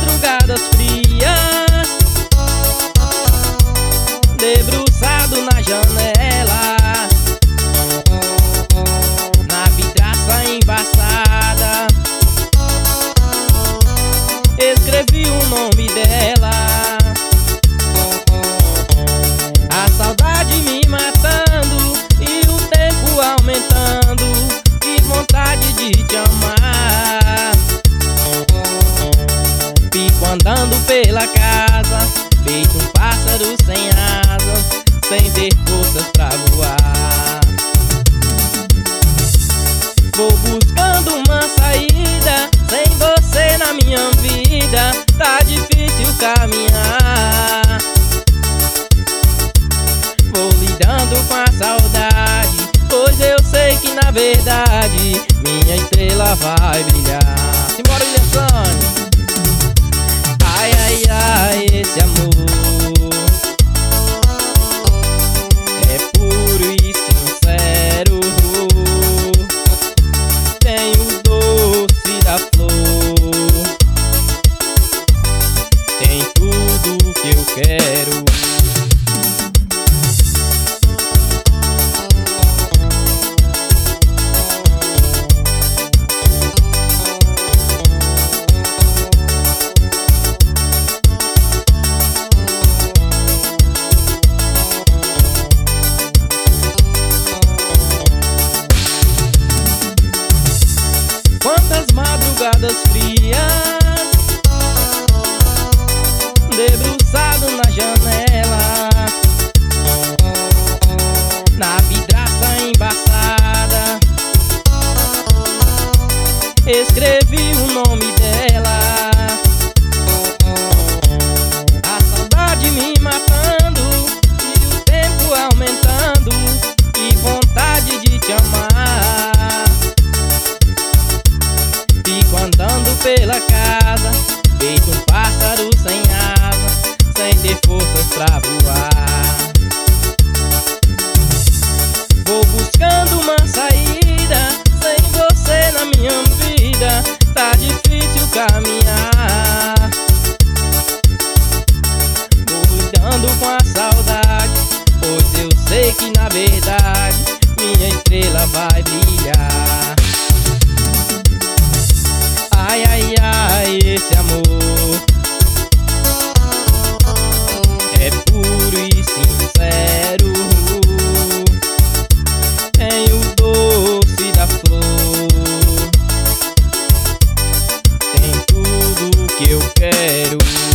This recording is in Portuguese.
madrugadas frias, debruçado na janela, na vidraça embaçada, escrevi o nome dela. A saudade me matando e o tempo aumentando, que vontade de te amar. Fico andando pela casa, feito um pássaro sem asas, sem ter forças pra voar. Vou buscando uma saída, sem você na minha vida tá difícil caminhar. Vou lidando com a saudade, pois eu sei que na verdade minha estrela vai brilhar. Simbora, William Sonny. Ai, ai, ai, esse amor é puro e sincero, tem o doce da flor, tem tudo que eu quero. Quantas madrugadas frias, debruçado na janela, na vidraça embaçada, escrevi o nome dela. A saudade me matando e o tempo aumentando, que vontade de te amar. Fico andando pela casa, feito um pássaro sem asas, sem ter forças pra voar. Vou buscando uma saída, sem você na minha vida tá difícil caminhar. Vou lidando com a saudade, pois eu sei que na verdade minha estrela vai brilhar. Ai, ai, ai, esse amor é puro e sincero, tem o doce da flor, tem tudo que eu quero.